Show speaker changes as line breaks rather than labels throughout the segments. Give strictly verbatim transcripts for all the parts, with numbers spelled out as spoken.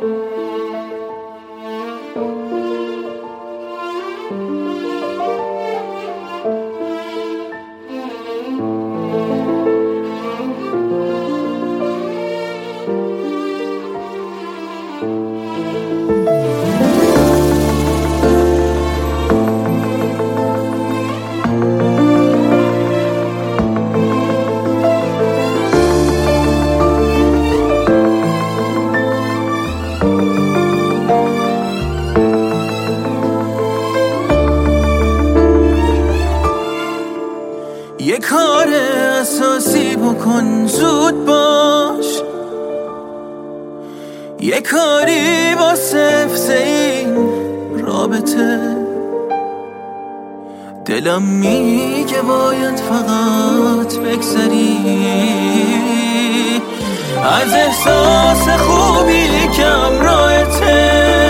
یه کار اساسی بکن زود باش، یه کاری واسه حفظ این رابطه. دلم میگه باید فقط بگذری از احساس خوبی که همراهته.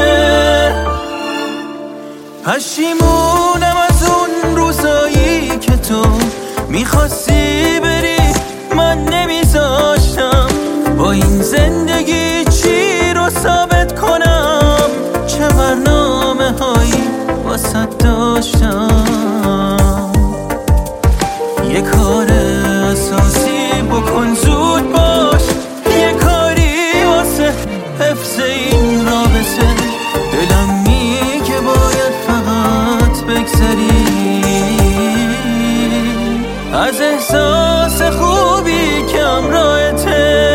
پشیمونم از اون روزایی که تو میخواستی بری من نمیذاشتم، با این زندگی چی رو ثابت کنم، چه برنامه هایی واسه داشتم. یه کار اساسی بکن زود باش، یه کاری واسه حفظ این رابطه. دلم میگه باید فقط بگذری از احساس خوبی که همراهته.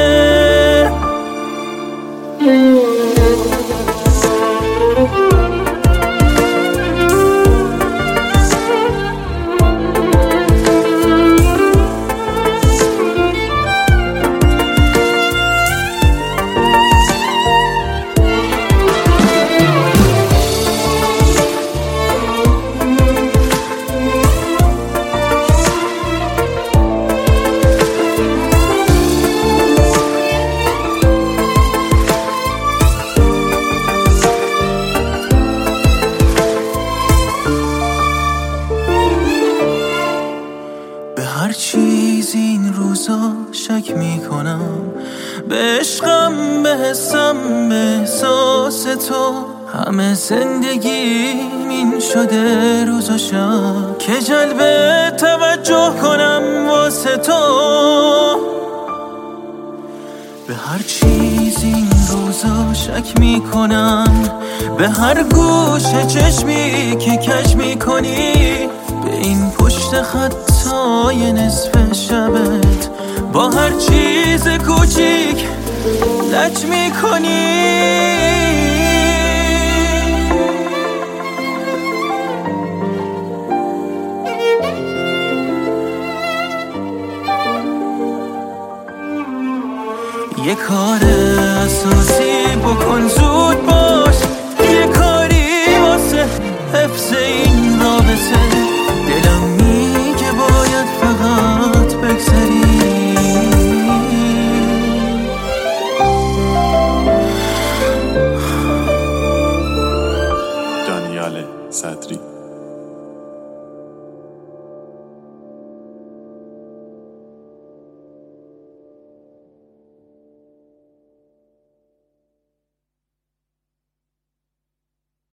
هر چیز این روزا شک میکنم، به عشقم، به حسم، به احساس تو. همه زندگیم این شده روز و شب که جلب توجه کنم واسه تو. به هر چیز این روزا شک میکنم، به هر گوشه چشمی که کش میکنی، به این پشت خطای نصف شبت با هر چیز کوچیک لج میکنی. یه کار اساسی بکن زود باش،